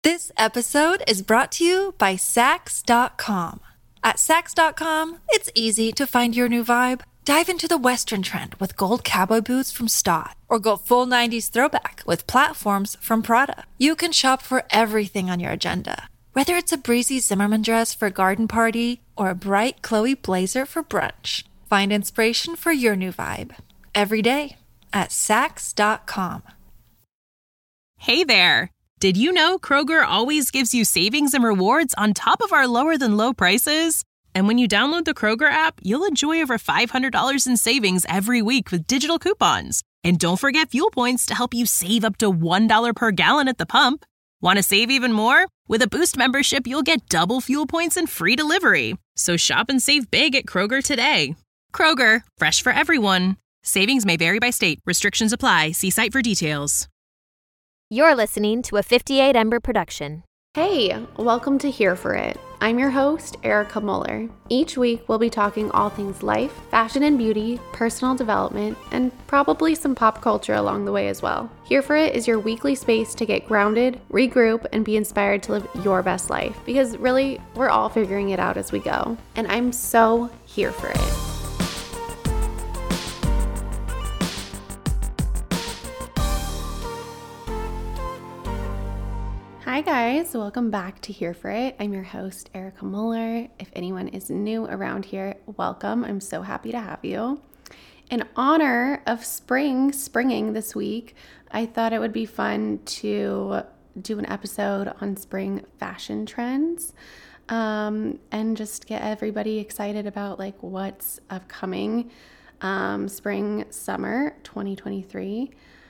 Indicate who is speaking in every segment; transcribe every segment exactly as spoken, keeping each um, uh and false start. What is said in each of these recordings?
Speaker 1: This episode is brought to you by Sax dot com. At Sax dot com, it's easy to find your new vibe. Dive into the Western trend with gold cowboy boots from Stott, or go full nineties throwback with platforms from Prada. You can shop for everything on your agenda, whether it's a breezy Zimmermann dress for a garden party or a bright Chloe blazer for brunch. Find inspiration for your new vibe every day at Sax dot com.
Speaker 2: Hey there! Did you know Kroger always gives you savings and rewards on top of our lower-than-low prices? And when you download the Kroger app, you'll enjoy over five hundred dollars in savings every week with digital coupons. And don't forget fuel points to help you save up to one dollar per gallon at the pump. Want to save even more? With a Boost membership, you'll get double fuel points and free delivery. So shop and save big at Kroger today. Kroger, fresh for everyone. Savings may vary by state. Restrictions apply. See site for details.
Speaker 3: You're listening to a fifty-eight Ember production.
Speaker 4: Hey, welcome to Here For It. I'm your host, Erica Muller. Each week, we'll be talking all things life, fashion and beauty, personal development, and probably some pop culture along the way as well. Here For It is your weekly space to get grounded, regroup, and be inspired to live your best life. Because really, we're all figuring it out as we go. And I'm so here for it. Hi guys, welcome back to Here For It. I'm your host, Erica Muller. If anyone is new around here, welcome. I'm so happy to have you. In honor of spring, springing this week, I thought it would be fun to do an episode on spring fashion trends um, and just get everybody excited about like what's upcoming um, spring, summer twenty twenty-three.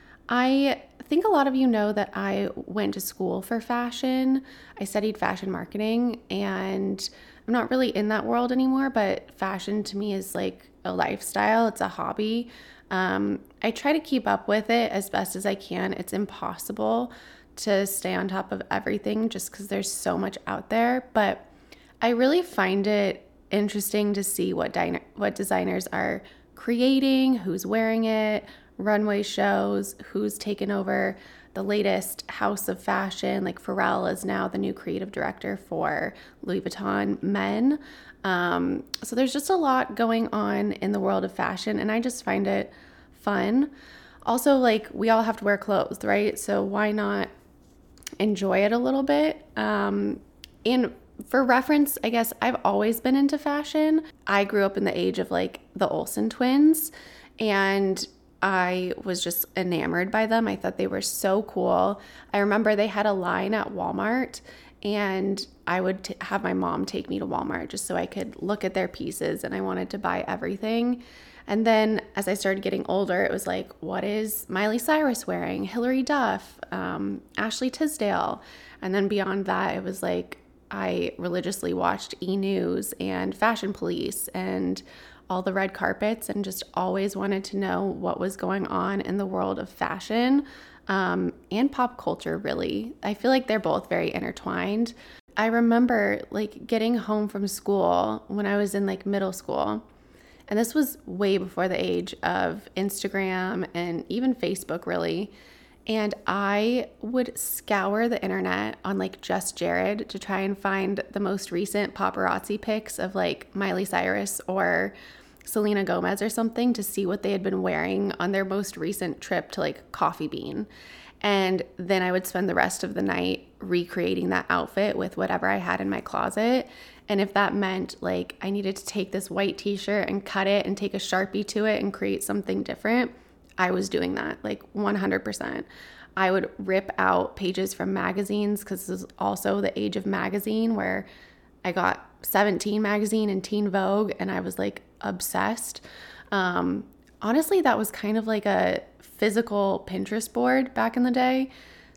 Speaker 4: I think a lot of you know that I went to school for fashion. I studied fashion marketing, and I'm not really in that world anymore, but fashion to me is like a lifestyle. It's a hobby. Um, I try to keep up with it as best as I can. It's impossible to stay on top of everything just because there's so much out there, but I really find it interesting to see what, diner- what designers are creating, who's wearing it, runway shows, who's taken over the latest house of fashion. Like Pharrell is now the new creative director for Louis Vuitton Men. Um, so there's just a lot going on in the world of fashion, and I just find it fun. Also, like, we all have to wear clothes, right? So why not enjoy it a little bit? Um, and for reference, I guess I've always been into fashion. I grew up in the age of like the Olsen twins, and I was just enamored by them. I thought they were so cool. I remember they had a line at Walmart, and I would t- have my mom take me to Walmart just so I could look at their pieces, and I wanted to buy everything. And then as I started getting older, it was like, what is Miley Cyrus wearing? Hilary Duff, um, Ashley Tisdale. And then beyond that, it was like I religiously watched E! News and Fashion Police and all the red carpets, and just always wanted to know what was going on in the world of fashion um, and pop culture, really. I feel like they're both very intertwined. I remember like getting home from school when I was in like middle school, and this was way before the age of Instagram and even Facebook, really. And I would scour the internet on like Just Jared to try and find the most recent paparazzi pics of like Miley Cyrus or Selena Gomez or something to see what they had been wearing on their most recent trip to like Coffee Bean. And then I would spend the rest of the night recreating that outfit with whatever I had in my closet. And if that meant like I needed to take this white t-shirt and cut it and take a Sharpie to it and create something different, I was doing that like one hundred percent. I would rip out pages from magazines, because this is also the age of magazine, where I got seventeen magazine and Teen Vogue, and I was like obsessed. Um, honestly, that was kind of like a physical Pinterest board back in the day.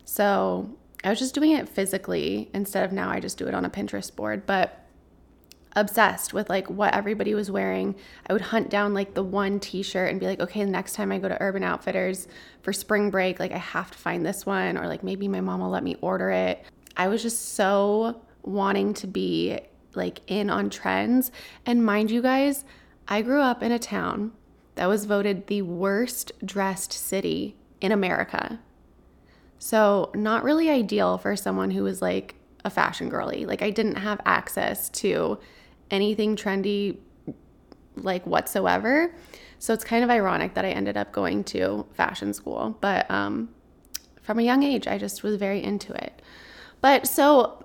Speaker 4: So I was just doing it physically instead of now I just do it on a Pinterest board. But obsessed with like what everybody was wearing. I would hunt down like the one t-shirt and be like, okay, the next time I go to Urban Outfitters for spring break, like I have to find this one, or like maybe my mom will let me order it. I was just so wanting to be like in on trends. And mind you guys, I grew up in a town that was voted the worst dressed city in America. So not really ideal for someone who was like a fashion girly. Like I didn't have access to anything trendy like whatsoever. So it's kind of ironic that I ended up going to fashion school. But um, from a young age, I just was very into it. But so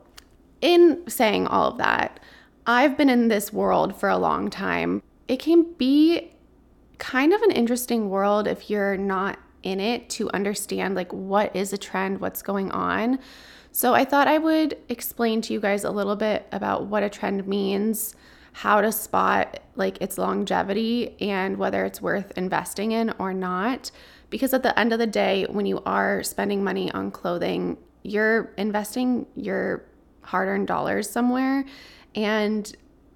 Speaker 4: in saying all of that, I've been in this world for a long time. It can be kind of an interesting world if you're not in it to understand like what is a trend, what's going on. So I thought I would explain to you guys a little bit about what a trend means, how to spot like its longevity and whether it's worth investing in or not. Because at the end of the day, when you are spending money on clothing, you're investing your hard-earned dollars somewhere. And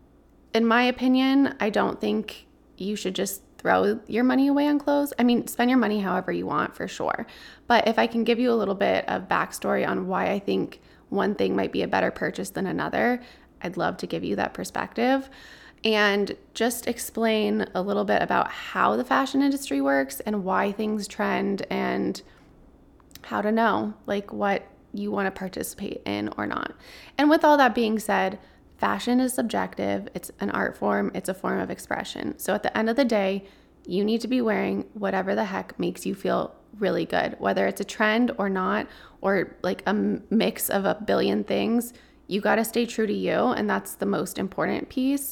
Speaker 4: in my opinion, I don't think you should just throw your money away on clothes. I mean, spend your money however you want for sure. But if I can give you a little bit of backstory on why I think one thing might be a better purchase than another, I'd love to give you that perspective and just explain a little bit about how the fashion industry works and why things trend and how to know like what you want to participate in or not. And with all that being said, fashion is subjective. It's an art form. It's a form of expression. So at the end of the day, you need to be wearing whatever the heck makes you feel really good, whether it's a trend or not, or like a mix of a billion things. You got to stay true to you. And that's the most important piece.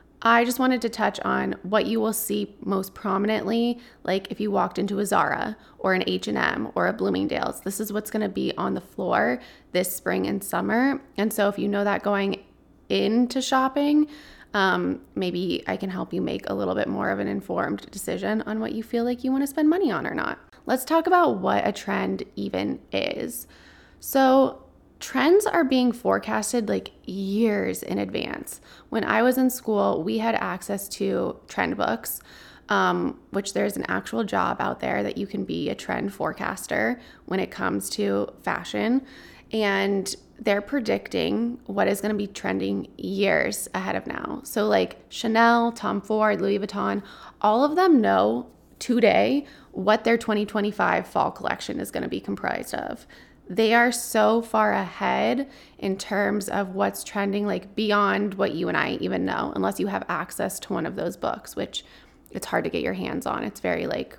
Speaker 4: I just wanted to touch on what you will see most prominently, like if you walked into a Zara or an H and M or a Bloomingdale's. This is what's going to be on the floor this spring and summer. And so if you know that going into shopping, um, maybe I can help you make a little bit more of an informed decision on what you feel like you want to spend money on or not. Let's talk about what a trend even is. So trends are being forecasted like years in advance. When I was in school, we had access to trend books, um, which there's an actual job out there that you can be a trend forecaster when it comes to fashion. And they're predicting what is going to be trending years ahead of now. So like Chanel, Tom Ford, Louis Vuitton, all of them know today what their twenty twenty-five fall collection is going to be comprised of. They are so far ahead in terms of what's trending, like beyond what you and I even know, unless you have access to one of those books, which it's hard to get your hands on. It's very like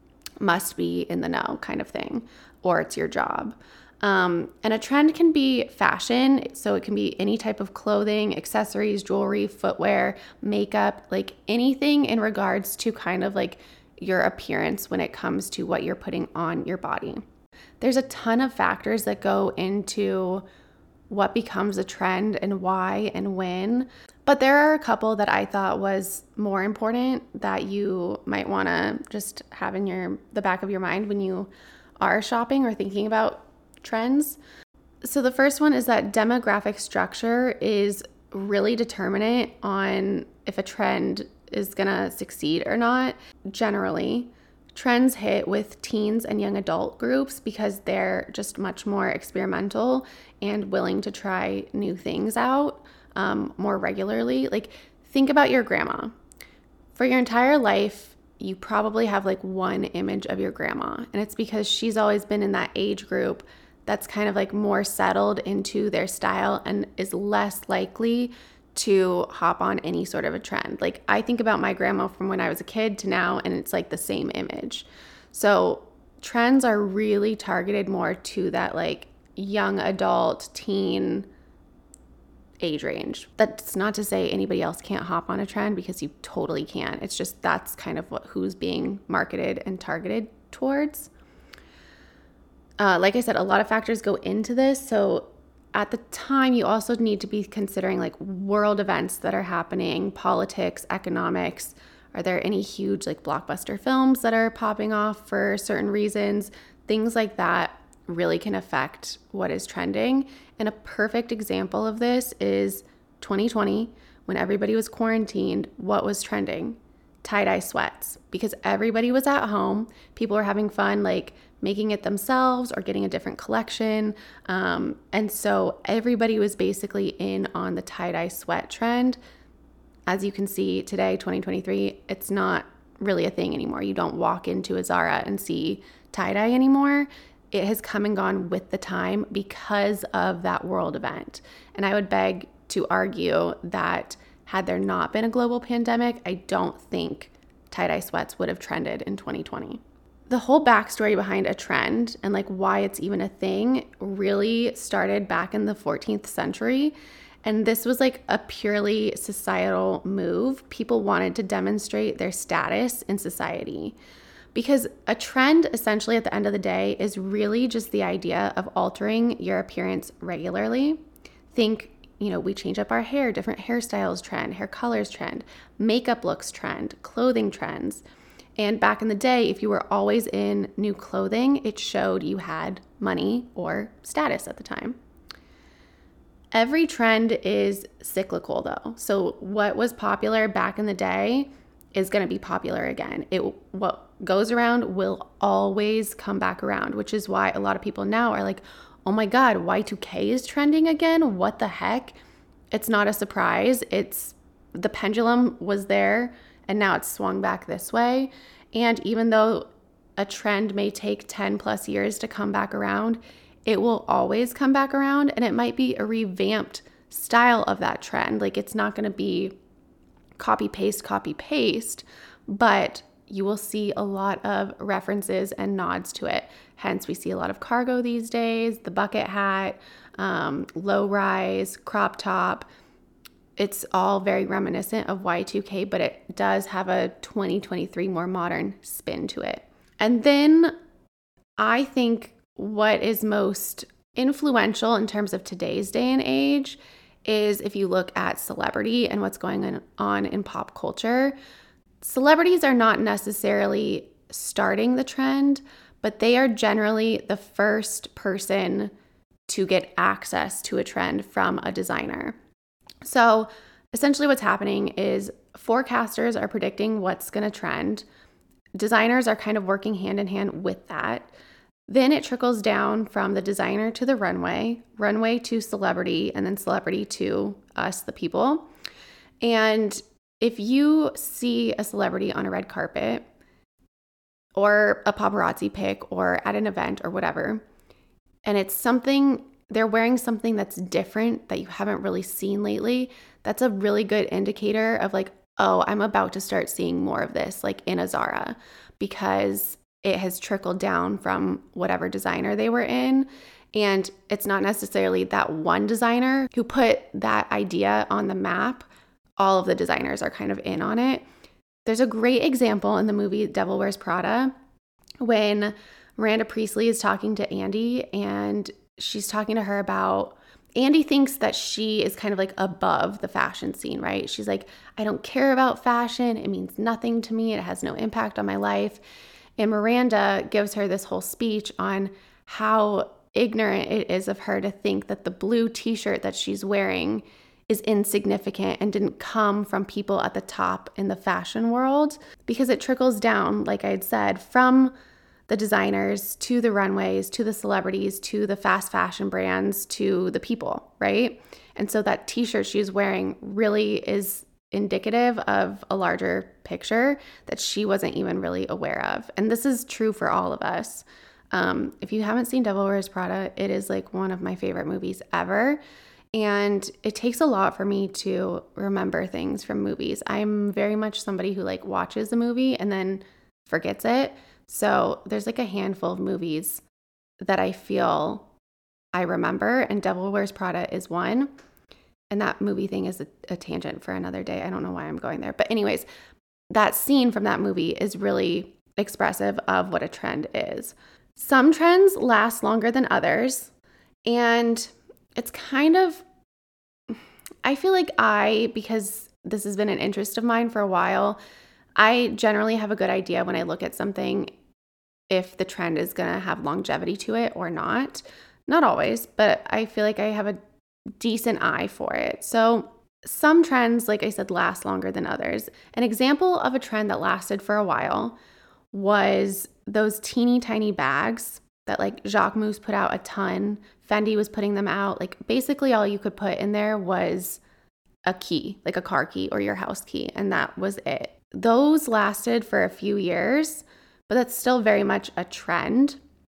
Speaker 4: must be in the know kind of thing, or it's your job. Um, and a trend can be fashion. So it can be any type of clothing, accessories, jewelry, footwear, makeup, like anything in regards to kind of like your appearance when it comes to what you're putting on your body. There's a ton of factors that go into what becomes a trend and why and when. But there are a couple that I thought was more important that you might want to just have in your the back of your mind when you are shopping or thinking about trends. So the first one is that demographic structure is really determinant on if a trend is going to succeed or not. Generally, trends hit with teens and young adult groups because they're just much more experimental and willing to try new things out um, more regularly. Like, think about your grandma. For your entire life, you probably have like one image of your grandma, and it's because she's always been in that age group that's kind of like more settled into their style and is less likely to hop on any sort of a trend. Like, I think about my grandma from when I was a kid to now, and it's like the same image. So trends are really targeted more to that like young adult, teen age range. That's not to say anybody else can't hop on a trend, because you totally can. It's just that's kind of what who's being marketed and targeted towards. Uh, like I said, a lot of factors go into this. So at the time, you also need to be considering like world events that are happening, politics, economics. Are there any huge like blockbuster films that are popping off for certain reasons? Things like that really can affect what is trending. And a perfect example of this is twenty twenty, when everybody was quarantined. What was trending? Tie-dye sweats, because everybody was at home. People were having fun, like making it themselves or getting a different collection. Um, and so everybody was basically in on the tie-dye sweat trend. As you can see today, twenty twenty-three, it's not really a thing anymore. You don't walk into a Zara and see tie-dye anymore. it has come and gone with the time because of that world event. And I would beg to argue that had there not been a global pandemic, I don't think tie-dye sweats would have trended in twenty twenty. The whole backstory behind a trend and like why it's even a thing really started back in the fourteenth century. And this was like a purely societal move. People wanted to demonstrate their status in society. Because a trend, essentially at the end of the day, is really just the idea of altering your appearance regularly. Think, you know, we change up our hair, different hairstyles trend, hair colors trend, makeup looks trend, clothing trends. And back in the day, if you were always in new clothing, it showed you had money or status at the time. Every trend is cyclical though. So what was popular back in the day is going to be popular again. It what goes around will always come back around, which is why a lot of people now are like, oh my God, Y two K is trending again? What the heck? It's not a surprise. It's the pendulum was there and now it's swung back this way. And even though a trend may take ten plus years to come back around, it will always come back around, and it might be a revamped style of that trend. Like it's not going to be copy paste, copy paste, but you will see a lot of references and nods to it. Hence, we see a lot of cargo these days, the bucket hat, um, low rise, crop top. It's all very reminiscent of Y two K, but it does have a twenty twenty-three more modern spin to it. And then I think what is most influential in terms of today's day and age is if you look at celebrity and what's going on in pop culture. Celebrities are not necessarily starting the trend, but they are generally the first person to get access to a trend from a designer. So essentially what's happening is forecasters are predicting what's going to trend. Designers are kind of working hand in hand with that. Then it trickles down from the designer to the runway, runway to celebrity, and then celebrity to us, the people. And if you see a celebrity on a red carpet or a paparazzi pic or at an event or whatever, and it's something, they're wearing something that's different that you haven't really seen lately, that's a really good indicator of like, oh, I'm about to start seeing more of this, like in a Zara, because it has trickled down from whatever designer they were in. And it's not necessarily that one designer who put that idea on the map. All of the designers are kind of in on it. There's a great example in the movie Devil Wears Prada when Miranda Priestly is talking to Andy, and she's talking to her about, Andy thinks that she is kind of like above the fashion scene, right? She's like, I don't care about fashion. It means nothing to me. It has no impact on my life. And Miranda gives her this whole speech on how ignorant it is of her to think that the blue t-shirt that she's wearing is insignificant and didn't come from people at the top in the fashion world, because it trickles down, like I had said, from the designers to the runways, to the celebrities, to the fast fashion brands, to the people, right? And so that t-shirt she's wearing really is indicative of a larger picture that she wasn't even really aware of. And this is true for all of us. Um, if you haven't seen Devil Wears Prada, it is like one of my favorite movies ever. And it takes a lot for me to remember things from movies. I'm very much somebody who like watches a movie and then forgets it. So there's like a handful of movies that I feel I remember, and Devil Wears Prada is one. And that movie thing is a, a tangent for another day. I don't know why I'm going there. But anyways, that scene from that movie is really expressive of what a trend is. Some trends last longer than others. And it's kind of, I feel like I, because this has been an interest of mine for a while, I generally have a good idea when I look at something if the trend is going to have longevity to it or not. Not always, but I feel like I have a decent eye for it. So some trends, like I said, last longer than others. An example of a trend that lasted for a while was those teeny tiny bags that like Jacquemus put out a ton. Fendi was putting them out. Like basically all you could put in there was a key, like a car key or your house key, and that was it. Those lasted for a few years, but that's still very much a trend.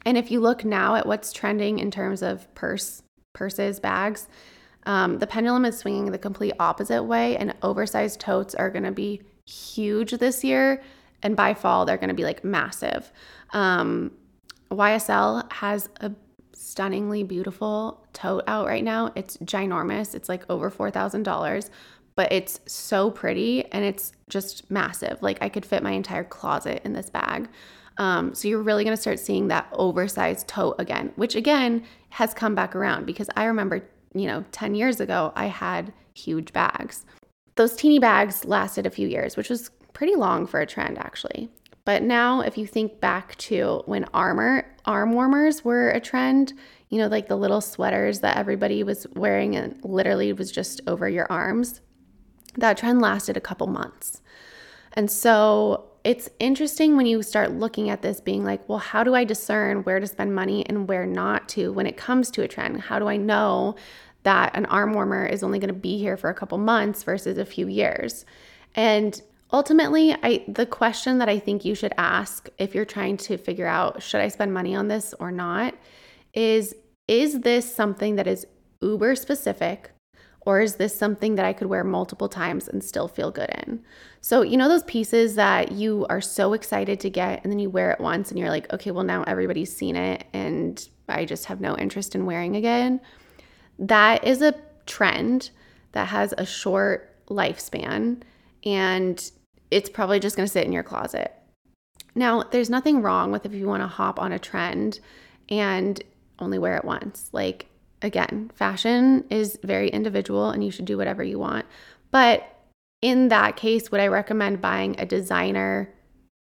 Speaker 4: And if you look now at what's trending in terms of purse, purses, bags, um, the pendulum is swinging the complete opposite way, and oversized totes are going to be huge this year. And by fall, they're going to be like massive. Um, Y S L has a stunningly beautiful tote out right now. It's ginormous. It's like over four thousand dollars, but it's so pretty and it's just massive. Like I could fit my entire closet in this bag. Um, so you're really going to start seeing that oversized tote again, which again has come back around because I remember, you know, ten years ago, I had huge bags. Those teeny bags lasted a few years, which was pretty long for a trend actually. But now if you think back to when armor, arm warmers were a trend, you know, like the little sweaters that everybody was wearing and literally was just over your arms, that trend lasted a couple months. And so it's interesting when you start looking at this being like, well, how do I discern where to spend money and where not to when it comes to a trend? How do I know that an arm warmer is only going to be here for a couple months versus a few years? And ultimately, I the question that I think you should ask if you're trying to figure out, should I spend money on this or not, is, is this something that is uber specific? Or is this something that I could wear multiple times and still feel good in? So, you know, those pieces that you are so excited to get and then you wear it once and you're like, okay, well now everybody's seen it and I just have no interest in wearing again. That is a trend that has a short lifespan and it's probably just going to sit in your closet. Now, there's nothing wrong with if you want to hop on a trend and only wear it once. Like, again, fashion is very individual and you should do whatever you want. But in that case, would I recommend buying a designer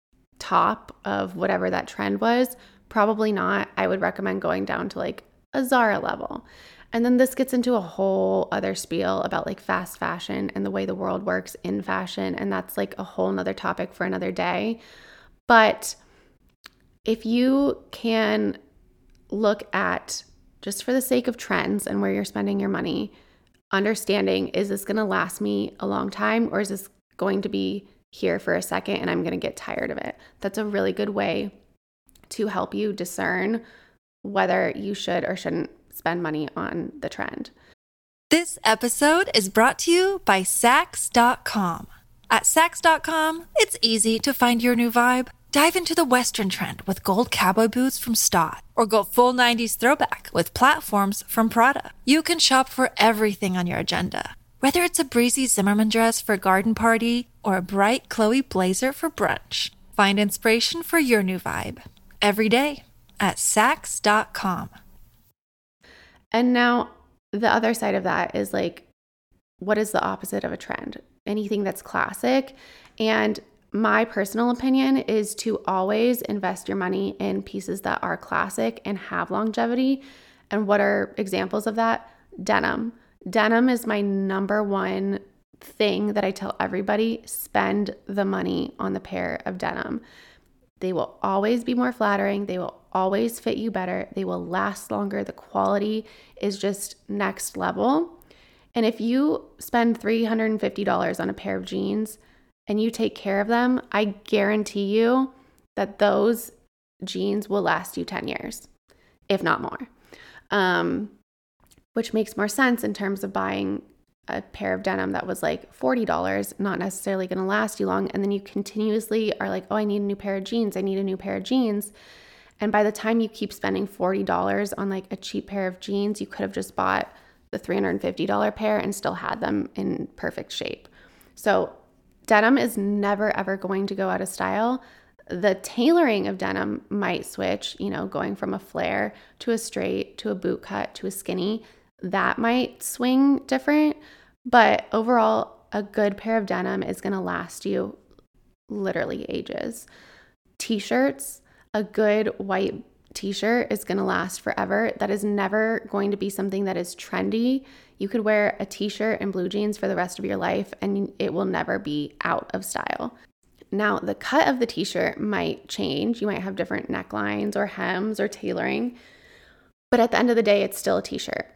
Speaker 4: top of whatever that trend was? Probably not. I would recommend going down to like a Zara level. And then this gets into a whole other spiel about like fast fashion and the way the world works in fashion. And that's like a whole nother topic for another day. But if you can look at, just for the sake of trends and where you're spending your money, understanding, is this going to last me a long time or is this going to be here for a second and I'm going to get tired of it? That's a really good way to help you discern whether you should or shouldn't spend money on the trend.
Speaker 1: This episode is brought to you by Saks dot com. At Saks dot com, it's easy to find your new vibe. Dive into the Western trend with gold cowboy boots from Stott, or go full nineties throwback with platforms from Prada. You can shop for everything on your agenda, whether it's a breezy Zimmermann dress for a garden party or a bright Chloe blazer for brunch. Find inspiration for your new vibe every day at Saks dot com.
Speaker 4: And now the other side of that is like, what is the opposite of a trend? Anything that's classic. And my personal opinion is to always invest your money in pieces that are classic and have longevity. And what are examples of that? Denim. Denim is my number one thing that I tell everybody: spend the money on the pair of denim. They will always be more flattering. They will always fit you better. They will last longer. The quality is just next level. And if you spend three hundred fifty dollars on a pair of jeans and you take care of them, I guarantee you that those jeans will last you ten years, if not more. Um, which makes more sense in terms of buying a pair of denim that was like forty dollars, not necessarily going to last you long. And then you continuously are like, oh, I need a new pair of jeans. I need a new pair of jeans. And by the time you keep spending forty dollars on like a cheap pair of jeans, you could have just bought the three hundred fifty dollars pair and still had them in perfect shape. So denim is never, ever going to go out of style. The tailoring of denim might switch, you know, going from a flare to a straight, to a boot cut, to a skinny. That might swing different. But overall, a good pair of denim is going to last you literally ages. T-shirts, a good white t-shirt is going to last forever. That is never going to be something that is trendy. You could wear a t-shirt and blue jeans for the rest of your life and it will never be out of style. Now, the cut of the t-shirt might change. You might have different necklines or hems or tailoring, but at the end of the day, it's still a t-shirt.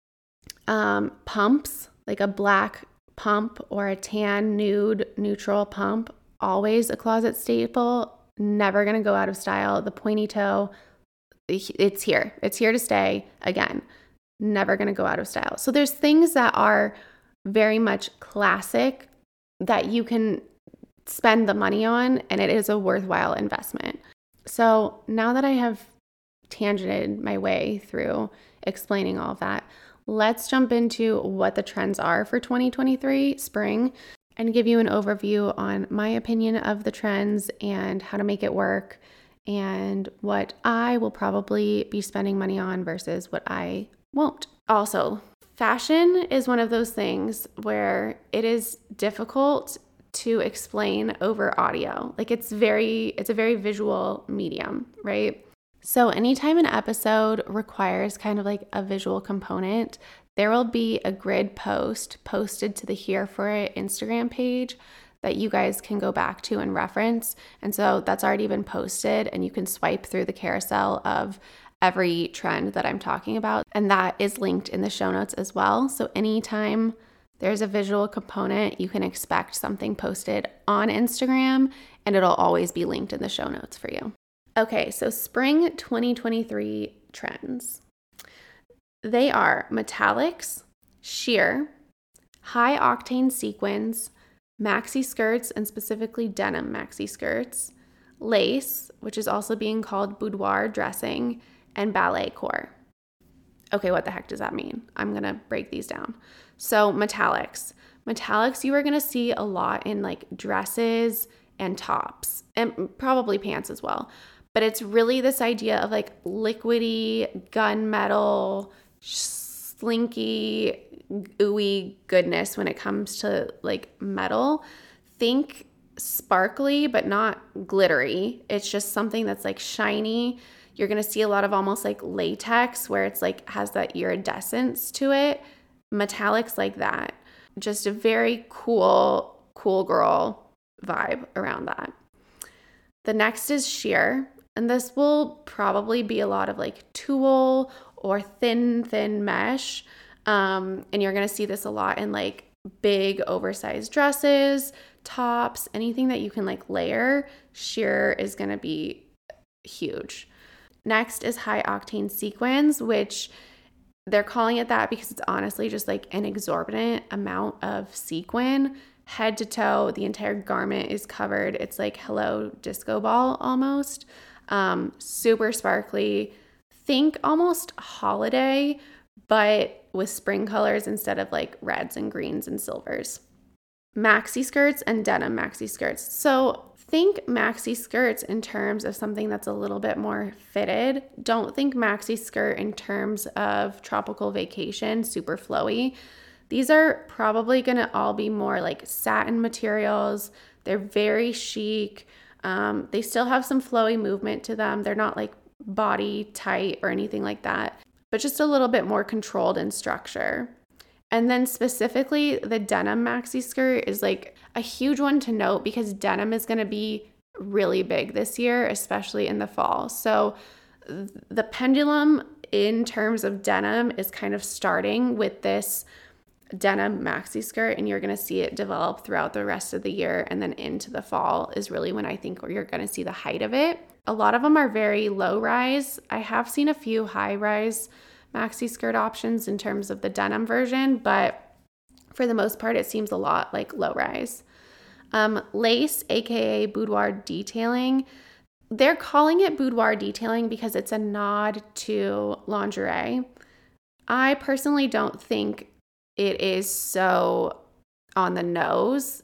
Speaker 4: Um, pumps, like a black pump or a tan nude neutral pump, always a closet staple, never going to go out of style. The pointy toe, it's here. It's here to stay. Again, never going to go out of style. So there's things that are very much classic that you can spend the money on, and it is a worthwhile investment. So now that I have tangented my way through explaining all of that, let's jump into what the trends are for twenty twenty-three spring and give you an overview on my opinion of the trends and how to make it work and what I will probably be spending money on versus what I won't. Also, fashion is one of those things where it is difficult to explain over audio. Like it's very, it's a very visual medium, right? So anytime an episode requires kind of like a visual component, there will be a grid post posted to the Here For It Instagram page that you guys can go back to and reference. And so that's already been posted, and you can swipe through the carousel of every trend that I'm talking about. And that is linked in the show notes as well. So anytime there's a visual component, you can expect something posted on Instagram, and it'll always be linked in the show notes for you. Okay, so spring twenty twenty-three trends. They are metallics, sheer, high octane sequins, maxi skirts, and specifically denim maxi skirts, lace, which is also being called boudoir dressing, and ballet core. Okay, what the heck does that mean? I'm going to break these down. So metallics. Metallics you are going to see a lot in like dresses and tops, and probably pants as well. But it's really this idea of like liquidy, gunmetal, slinky, ooey goodness when it comes to like metal. Think sparkly, but not glittery. It's just something that's like shiny. You're going to see a lot of almost like latex where it's like has that iridescence to it. Metallics like that. Just a very cool, cool girl vibe around that. The next is sheer. And this will probably be a lot of like tulle or thin, thin mesh. Um, and you're going to see this a lot in like big oversized dresses, tops, anything that you can like layer. Sheer is going to be huge. Next is high octane sequins, which they're calling it that because it's honestly just like an exorbitant amount of sequin. Head to toe, the entire garment is covered. It's like Hello Disco Ball almost. Um, super sparkly. Think almost holiday, but with spring colors instead of like reds and greens and silvers. Maxi skirts and denim maxi skirts. So think maxi skirts in terms of something that's a little bit more fitted. Don't think maxi skirt in terms of tropical vacation, super flowy. These are probably going to all be more like satin materials. They're very chic. Um, they still have some flowy movement to them. They're not like body tight or anything like that, but just a little bit more controlled in structure. And then specifically the denim maxi skirt is like a huge one to note because denim is going to be really big this year, especially in the fall. So the pendulum in terms of denim is kind of starting with this denim maxi skirt, and you're going to see it develop throughout the rest of the year, and then into the fall is really when I think you're going to see the height of it. A lot of them are very low rise. I have seen a few high rise maxi skirt options in terms of the denim version, but for the most part it seems a lot like low rise. Um, lace, aka boudoir detailing, they're calling it boudoir detailing because it's a nod to lingerie. I personally don't think it is so on the nose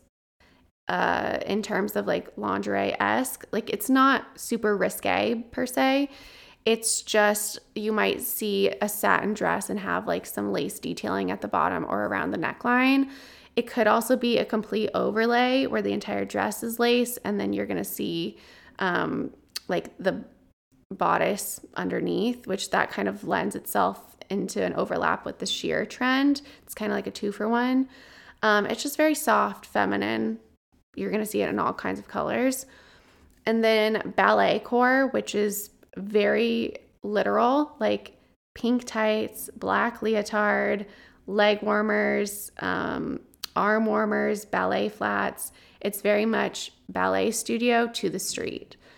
Speaker 4: uh, in terms of like lingerie-esque. Like it's not super risque per se. It's just you might see a satin dress and have like some lace detailing at the bottom or around the neckline. It could also be a complete overlay where the entire dress is lace and then you're going to see um, like the bodice underneath, which that kind of lends itself into an overlap with the sheer trend. It's kind of like a two for one. Um, it's just very soft, feminine. You're going to see it in all kinds of colors. And then ballet core, which is very literal, like pink tights, black leotard, leg warmers, um, arm warmers, ballet flats. It's very much ballet studio to the street.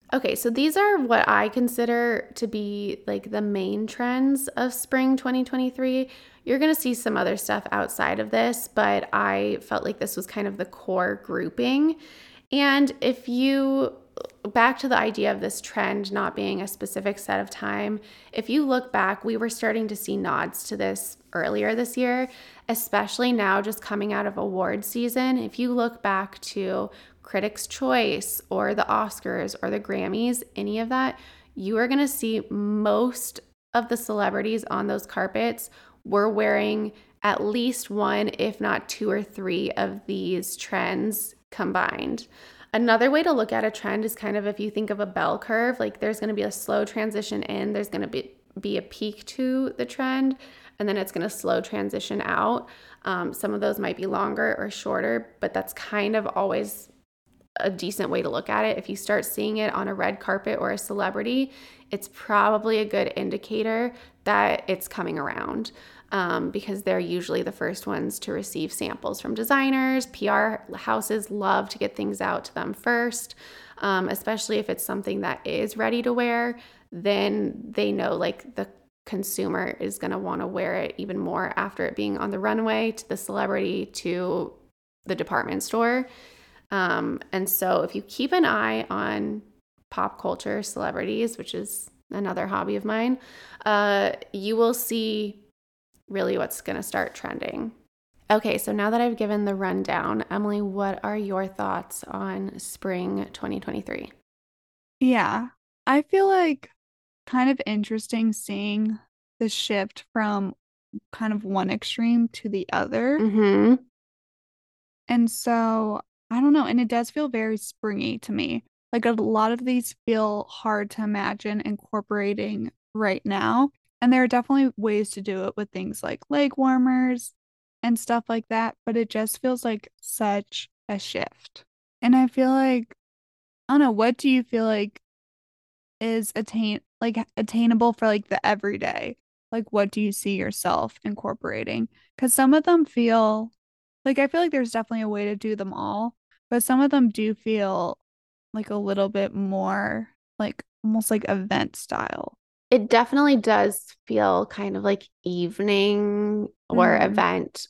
Speaker 4: Okay, so these are what I consider to be like the main trends of spring twenty twenty-three. You're going to see some other stuff outside of this, but I felt like this was kind of the core grouping. And if you, back to the idea of this trend not being a specific set of time, if you look back, we were starting to see nods to this earlier this year, especially now just coming out of award season. If you look back to Critics' Choice or the Oscars or the Grammys, any of that, you are going to see most of the celebrities on those carpets were wearing at least one, if not two or three of these trends combined. Another way to look at a trend is kind of if you think of a bell curve, like there's going to be a slow transition in, there's going to be, be a peak to the trend, and then it's going to slow transition out. Um, some of those might be longer or shorter, but that's kind of always a decent way to look at it. If you start seeing it on a red carpet or a celebrity, it's probably a good indicator that it's coming around, um, because they're usually the first ones to receive samples from designers. P R houses love to get things out to them first, um, especially if it's something that is ready to wear. Then they know like the consumer is going to want to wear it even more after it being on the runway to the celebrity to the department store. Um, and so if you keep an eye on pop culture celebrities, which is another hobby of mine, uh, you will see really what's going to start trending. Okay, so now that I've given the rundown, Emily, what are your thoughts on spring twenty twenty-three?
Speaker 5: Yeah, I feel like kind of interesting seeing the shift from kind of one extreme to the other.
Speaker 4: Mm-hmm.
Speaker 5: And so I don't know. And it does feel very springy to me. Like a lot of these feel hard to imagine incorporating right now. And there are definitely ways to do it with things like leg warmers and stuff like that. But it just feels like such a shift. And I feel like, I don't know, what do you feel like is attain like attainable for like the everyday? Like what do you see yourself incorporating? Because some of them feel like I feel like there's definitely a way to do them all. But some of them do feel like a little bit more like almost like event style.
Speaker 4: It definitely does feel kind of like evening or
Speaker 5: Mhm.
Speaker 4: event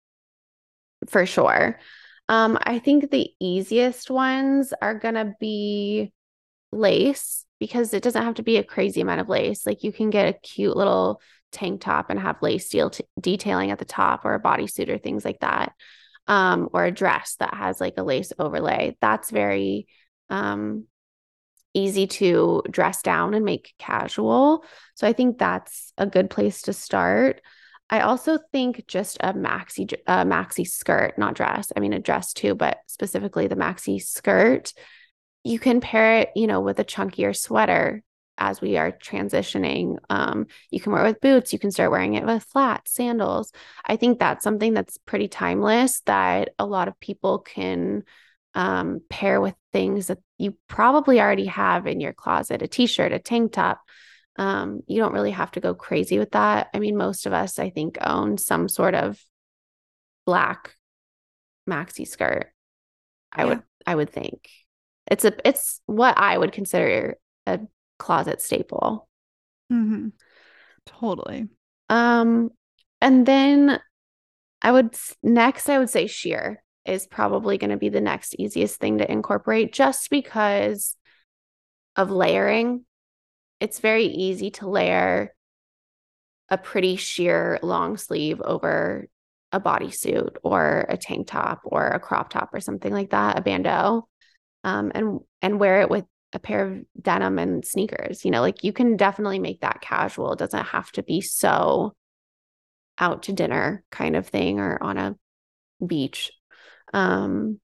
Speaker 4: for sure. Um, I think the easiest ones are going to be lace, because it doesn't have to be a crazy amount of lace. Like you can get a cute little tank top and have lace deal t- detailing at the top, or a bodysuit or things like that. Um, or a dress that has like a lace overlay. That's very um, easy to dress down and make casual. So I think that's a good place to start. I also think just a maxi a maxi skirt, not dress. I mean, a dress too, but specifically the maxi skirt. You can pair it, you know, with a chunkier sweater as we are transitioning. Um, you can wear it with boots. You can start wearing it with flats, sandals. I think that's something that's pretty timeless that a lot of people can um, pair with things that you probably already have in your closet, a t-shirt, a tank top. Um, you don't really have to go crazy with that. I mean, most of us, I think, own some sort of black maxi skirt. I
Speaker 5: Yeah.
Speaker 4: would, I would think. It's a it's what I would consider a closet staple.
Speaker 5: Mm-hmm. Totally.
Speaker 4: Um, and then I would next I would say sheer is probably going to be the next easiest thing to incorporate, just because of layering. It's very easy to layer a pretty sheer long sleeve over a bodysuit or a tank top or a crop top or something like that, a bandeau. Um, and and wear it with a pair of denim and sneakers. You know, like you can definitely make that casual. It doesn't have to be so out to dinner kind of thing or on a beach. Um,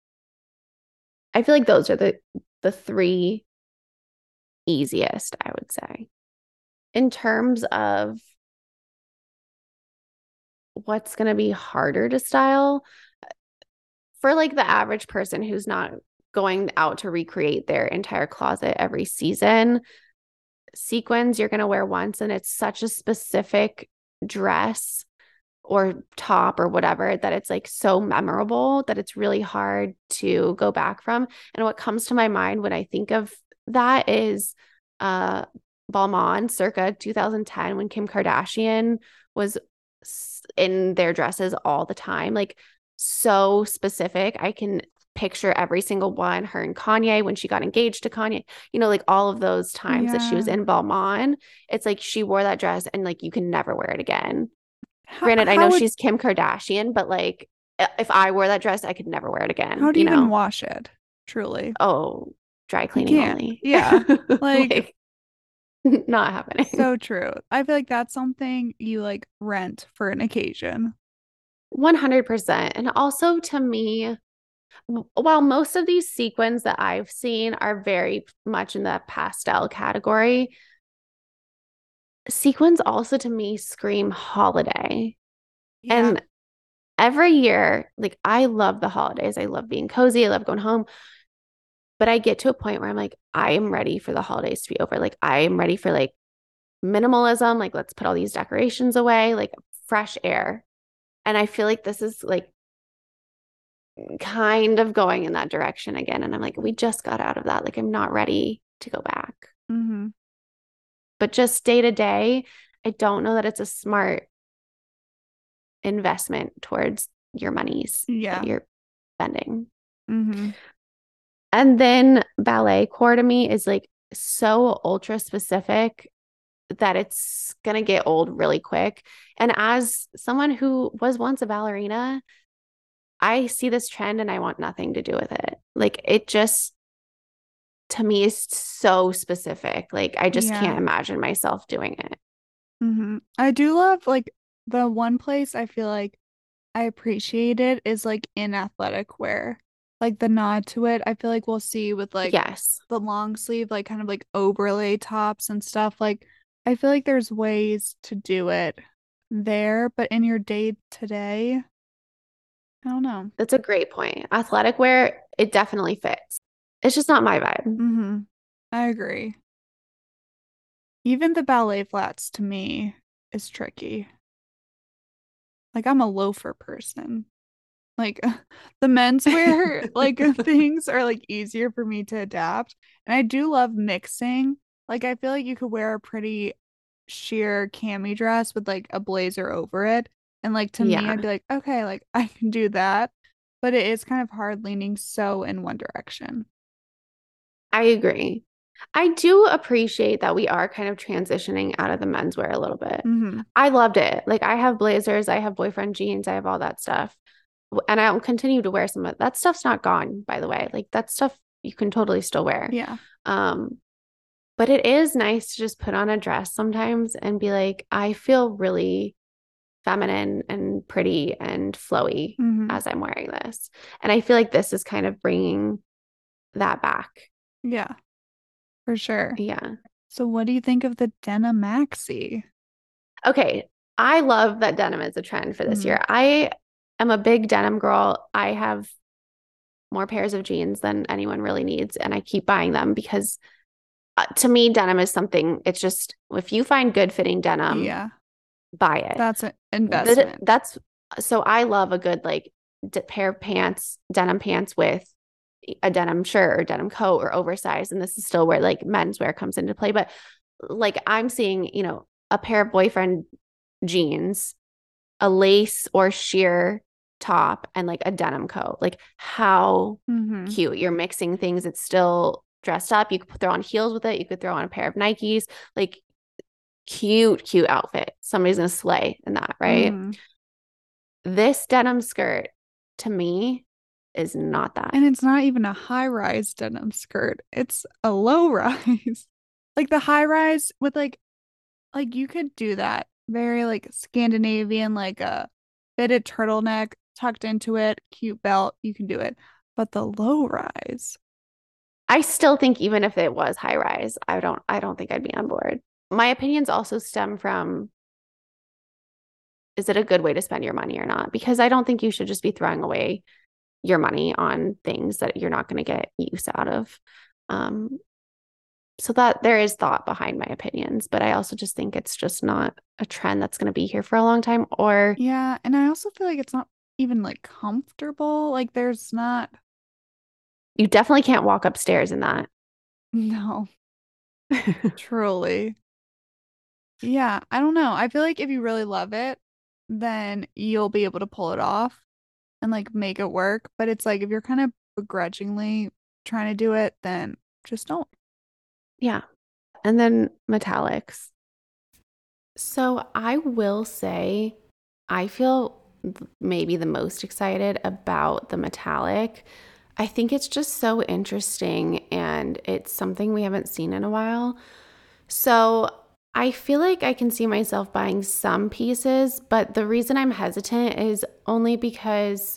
Speaker 4: I feel like those are the the three easiest, I would say. In terms of what's going to be harder to style, for like the average person who's not going out to recreate their entire closet every season, sequins you're going to wear once, and it's such a specific dress or top or whatever that it's like so memorable that it's really hard to go back from. And what comes to my mind when I think of that is uh Balmain circa two thousand ten when Kim Kardashian was in their dresses all the time. Like so specific. I can picture every single one, her and Kanye when she got engaged to Kanye, you know, like all of those times yeah. that she was in Balmain. It's like she wore that dress and like you can never wear it again. How, Granted, I know would, she's Kim Kardashian, but like if I wore that dress, I could never wear it again.
Speaker 5: How do you,
Speaker 4: you
Speaker 5: even
Speaker 4: know?
Speaker 5: wash it? Truly.
Speaker 4: Oh, dry cleaning only.
Speaker 5: Yeah. Like,
Speaker 4: like not happening.
Speaker 5: So true. I feel like that's something you like rent for an occasion.
Speaker 4: one hundred percent. And also to me, while most of these sequins that I've seen are very much in the pastel category, sequins also to me scream holiday. Yeah. And every year, like I love the holidays. I love being cozy. I love going home. But I get to a point where I'm like, I am ready for the holidays to be over. Like I am ready for like minimalism. Like let's put all these decorations away, like fresh air. And I feel like this is like kind of going in that direction again. And I'm like, we just got out of that. Like I'm not ready to go back.
Speaker 5: Mm-hmm.
Speaker 4: But just day to day, I don't know that it's a smart investment towards your monies
Speaker 5: yeah.
Speaker 4: that you're spending.
Speaker 5: Mm-hmm.
Speaker 4: And then ballet core to me is like so ultra specific that it's going to get old really quick. And as someone who was once a ballerina, I see this trend and I want nothing to do with it. Like it just, to me, is so specific. Like I just yeah. can't imagine myself doing it.
Speaker 5: Mm-hmm. I do love like the one place I feel like I appreciate it is like in athletic wear. Like the nod to it, I feel like we'll see with like
Speaker 4: yes.
Speaker 5: the long sleeve, like kind of like overlay tops and stuff. Like I feel like there's ways to do it there, but in your day to day, I don't know.
Speaker 4: That's a great point. Athletic wear, it definitely fits. It's just not my vibe.
Speaker 5: Mm-hmm. I agree. Even the ballet flats to me is tricky. Like I'm a loafer person. Like the menswear like things are like easier for me to adapt. And I do love mixing. Like I feel like you could wear a pretty sheer cami dress with like a blazer over it. And like to yeah. me, I'd be like, okay, like I can do that. But it is kind of hard leaning so in one direction.
Speaker 4: I agree. I do appreciate that we are kind of transitioning out of the menswear a little bit.
Speaker 5: Mm-hmm.
Speaker 4: I loved it. Like I have blazers, I have boyfriend jeans, I have all that stuff. And I'll continue to wear some of that stuff's not gone, by the way. Like that stuff you can totally still wear.
Speaker 5: Yeah.
Speaker 4: Um, but it is nice to just put on a dress sometimes and be like, I feel really feminine and pretty and flowy
Speaker 5: mm-hmm.
Speaker 4: as I'm wearing this. And I feel like this is kind of bringing that back.
Speaker 5: Yeah, for sure.
Speaker 4: Yeah.
Speaker 5: So what do you think of the denim maxi?
Speaker 4: Okay. I love that denim is a trend for this mm-hmm. year. I I'm a big denim girl. I have more pairs of jeans than anyone really needs. And I keep buying them because uh, to me, denim is something, it's just, if you find good fitting denim,
Speaker 5: yeah,
Speaker 4: buy it.
Speaker 5: That's an investment.
Speaker 4: That's, so I love a good like d- pair of pants, denim pants with a denim shirt or denim coat or oversized. And this is still where like menswear comes into play. But like I'm seeing, you know, a pair of boyfriend jeans, a lace or sheer top and like a denim coat. Like how
Speaker 5: mm-hmm.
Speaker 4: cute. You're mixing things. It's still dressed up. You could throw on heels with it. You could throw on a pair of Nikes. Like cute, cute outfit. Somebody's going to slay in that, right?
Speaker 5: Mm-hmm.
Speaker 4: This denim skirt to me is not that.
Speaker 5: And it's not even a high rise denim skirt. It's a low rise. Like the high rise with like, like you could do that. Very like Scandinavian, like a fitted turtleneck tucked into it, cute belt, you can do it. But the low rise,
Speaker 4: I still think even if it was high rise, I don't I don't think I'd be on board. My opinions also stem from, is it a good way to spend your money or not? Because I don't think you should just be throwing away your money on things that you're not going to get use out of. Um, so that there is thought behind my opinions, but I also just think it's just not a trend that's going to be here for a long time. Or
Speaker 5: yeah, and I also feel like it's not even like comfortable. Like there's not.
Speaker 4: You definitely can't walk upstairs in that.
Speaker 5: No, truly. Yeah, I don't know. I feel like if you really love it, then you'll be able to pull it off and like make it work. But it's like if you're kind of begrudgingly trying to do it, then just don't.
Speaker 4: Yeah. And then metallics. So I will say I feel maybe the most excited about the metallic. I think it's just so interesting and it's something we haven't seen in a while. So I feel like I can see myself buying some pieces, but the reason I'm hesitant is only because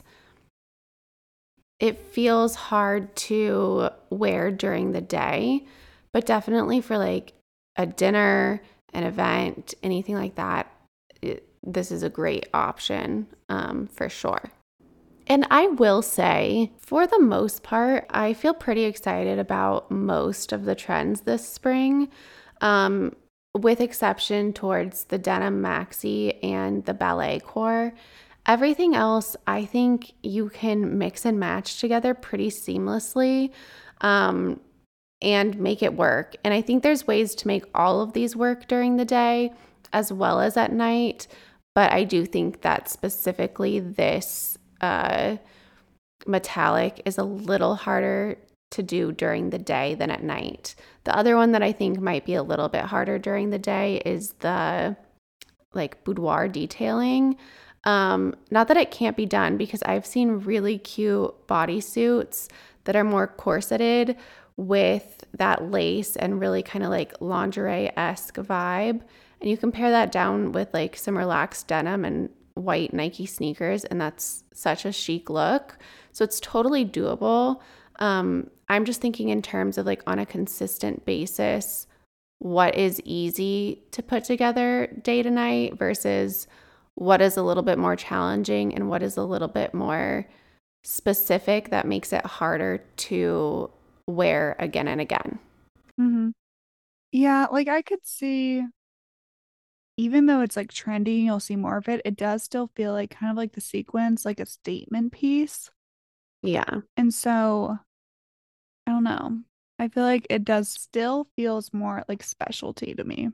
Speaker 4: it feels hard to wear during the day, but definitely for like a dinner, an event, anything like that, it, this is a great option um, for sure. And I will say, for the most part, I feel pretty excited about most of the trends this spring, um, with exception towards the denim maxi and the ballet core. Everything else, I think you can mix and match together pretty seamlessly um, and make it work. And I think there's ways to make all of these work during the day as well as at night. But I do think that specifically this uh, metallic is a little harder to do during the day than at night. The other one that I think might be a little bit harder during the day is the like boudoir detailing. Um, not that it can't be done, because I've seen really cute bodysuits that are more corseted with that lace and really kind of like lingerie-esque vibe. And you can pair that down with like some relaxed denim and white Nike sneakers, and that's such a chic look. So it's totally doable. Um, I'm just thinking in terms of like on a consistent basis, what is easy to put together day to night versus what is a little bit more challenging and what is a little bit more specific that makes it harder to wear again and again.
Speaker 5: Mm-hmm. Yeah, like I could see, even though it's like trendy, you'll see more of it, it does still feel like kind of like the sequence, like a statement piece.
Speaker 4: Yeah.
Speaker 5: And so, I don't know. I feel like it does still feels more like specialty to me.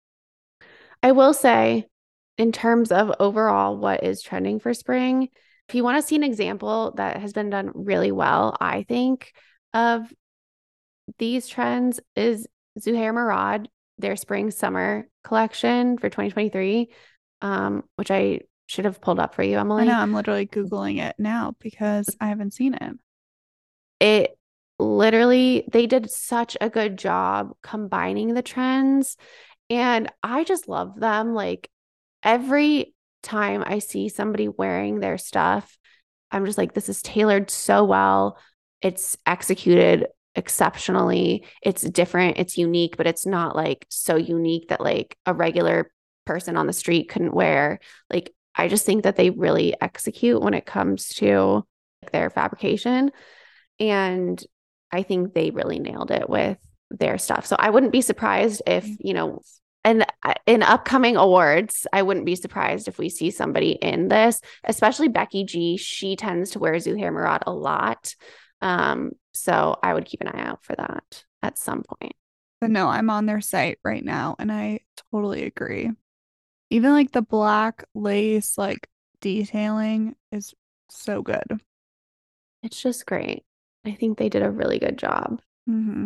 Speaker 4: I will say, in terms of overall what is trending for spring, if you want to see an example that has been done really well, I think, of these trends is Zuhair Murad, their spring summer collection for twenty twenty-three, um, which I should have pulled up for you, Emily.
Speaker 5: I know, I'm literally Googling it now because I haven't seen it.
Speaker 4: It literally, they did such a good job combining the trends, and I just love them. Like every time I see somebody wearing their stuff, I'm just like, this is tailored so well. It's executed exceptionally. It's different. It's unique, but it's not like so unique that like a regular person on the street couldn't wear. Like, I just think that they really execute when it comes to like their fabrication. And I think they really nailed it with their stuff. So I wouldn't be surprised if, you know, and in upcoming awards, I wouldn't be surprised if we see somebody in this, especially Becky G. She tends to wear Zuhair Murad a lot. Um, so I would keep an eye out for that at some point.
Speaker 5: But no, I'm on their site right now and I totally agree. Even like the black lace, like detailing is so good.
Speaker 4: It's just great. I think they did a really good job.
Speaker 5: Mm-hmm.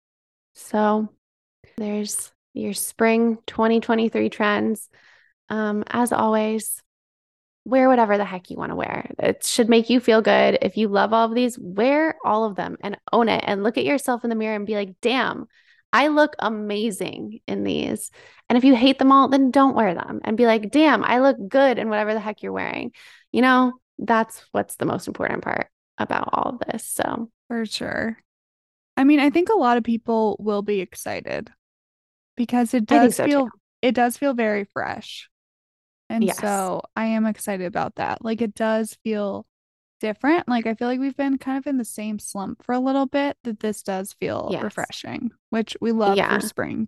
Speaker 4: So there's your spring twenty twenty-three trends. Um, as always, wear whatever the heck you want to wear. It should make you feel good. If you love all of these, wear all of them and own it and look at yourself in the mirror and be like, damn, I look amazing in these. And if you hate them all, then don't wear them and be like, damn, I look good in whatever the heck you're wearing. You know, that's what's the most important part about all of this. So
Speaker 5: for sure. I mean, I think a lot of people will be excited because it does
Speaker 4: so
Speaker 5: feel
Speaker 4: too.
Speaker 5: it does feel very fresh. And
Speaker 4: Yes.
Speaker 5: so I am excited about that. Like it does feel different. Like I feel like we've been kind of in the same slump for a little bit, that this does feel
Speaker 4: Yes.
Speaker 5: refreshing, which we love
Speaker 4: Yeah.
Speaker 5: for spring.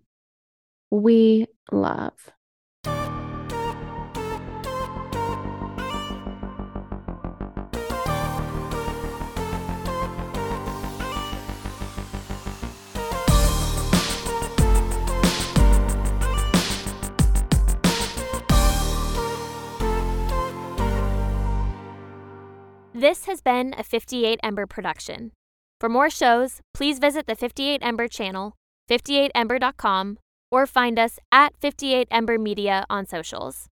Speaker 4: We love.
Speaker 3: This has been a fifty-eight Ember production. For more shows, please visit the fifty-eight Ember channel, fifty-eight ember dot com, or find us at fifty-eight Ember Media on socials.